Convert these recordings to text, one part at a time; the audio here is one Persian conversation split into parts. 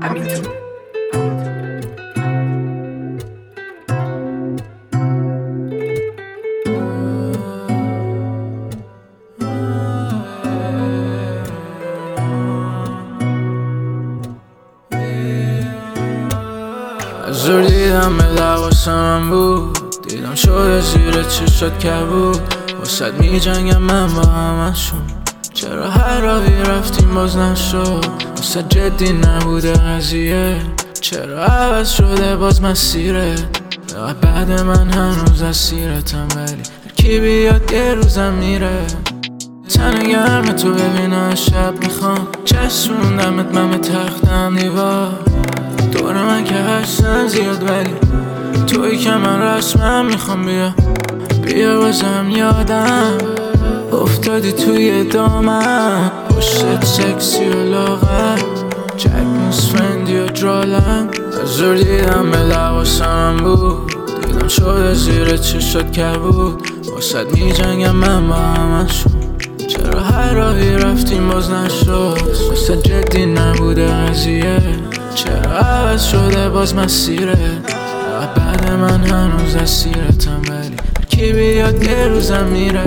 زور دیدم به لباسم بود، دیدم شده زیر چشات کبود. واسد می جنگم من با همشون، چرا هر راهی رفتیم باز نشد. واسد جدی نبوده قضیه، چرا عوض شده باز مسیره. بعد من هنوز اسیرتم، ولی کی بیاد یه روزم میره. تن گرم تو ببینم شب میخوام، چسبوندمت من به تختم دیوار. دور من که هستن زیاد، ولی توی که من رسمم میخوام. بیا بازم یادم افتادی توی دامم، پشتت سکسی و لاغر، جک فرندی و درالم. از زور دیدم به لباسم بود، دیدم شده زیر چشات کبود. واسد می جنگم من با همشون، چرا هر راهی رفتیم باز نشد. واسد جدی نبوده قضیه، چرا عوض شده باز مسیره. بعد من هنوز اسیرتم، ولی کی بیاد یه روزم میره.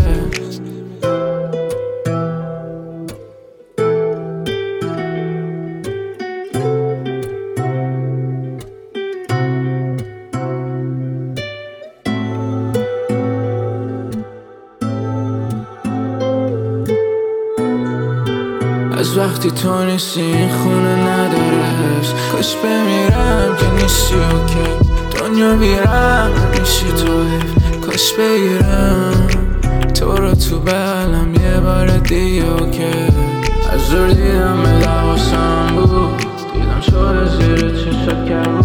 از وقتی تو نیستی این خونه نداره حس، کاش بمیرم که نیستی اوکی. دنیا بیرم میشی تو حیف، کاش بگیرم تو رو تو بغلم یه بار دیگه اوکی. از زور دیدم به لباسم بود، دیدم شده زیر چشات کبود.